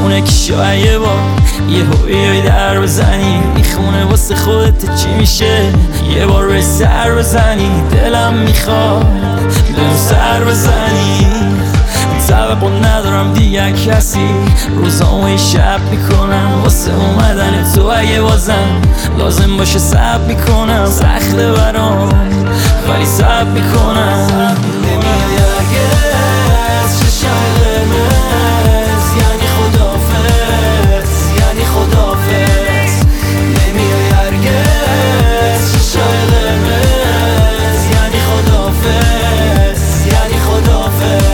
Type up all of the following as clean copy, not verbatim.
میمونه که شاید یه بار یه هویای در بزنی میخونه واسه خودت چی میشه یه بار به سر بزنی دلم میخواد بهم سر بزنی توقع ندارم دیگه کسی روزامو شب میکنم واسه اومدن تو اگه بازم لازم باشه صبر میکنم سخته برام ولی صبر میکنم نمیای هرگز چشای قرمز یعنی خداحافظ یعنی خداحافظ نمیای هرگز چشای قرمز یعنی خداحافظ یعنی خداحافظ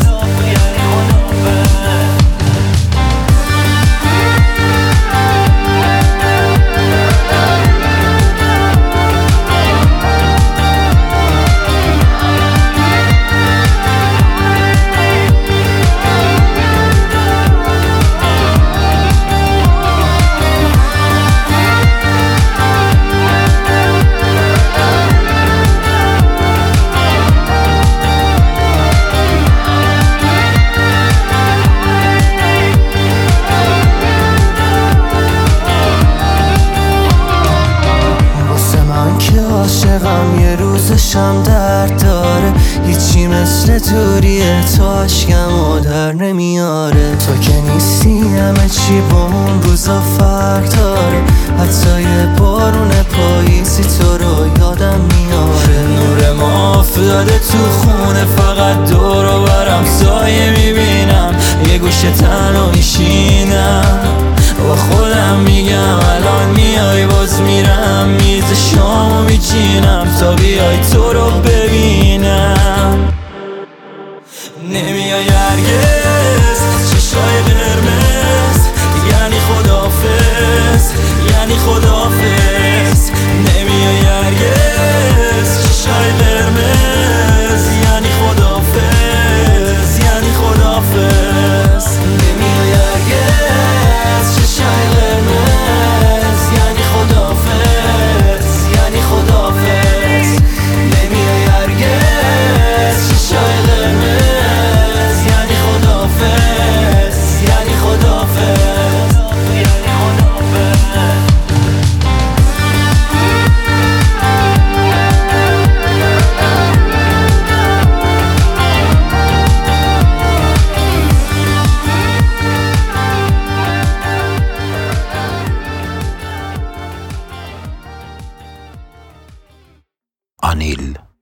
عاشقم یه روزشم درد داره هیچی مثل دوریه تو عشقمو در نمیاره تو که نیستی همه چی با اون روزا فرق داره حتی یه بارون پاییزی تو رو یادم میاره نور ما افتاده تو خونه فقط دور و برم سایه میبینم یه گوشه تنها میشینم با خودم میگم الان میای باز میرم میز شامو میچینم تا بیای تو رو ببینم نمیای هرگز چشای قرمز یعنی خداحافظ یعنی خداحافظ نمیای هرگز چشای قرمز یعنی خداحافظ یعنی خداحافظ نمیای هرگز چشای قرمز یعنی خداحافظ یعنی خداحافظ نمیای هرگز چشای قرمز یعنی خداحافظ یعنی خداحافظ یعنی خداحافظ Anil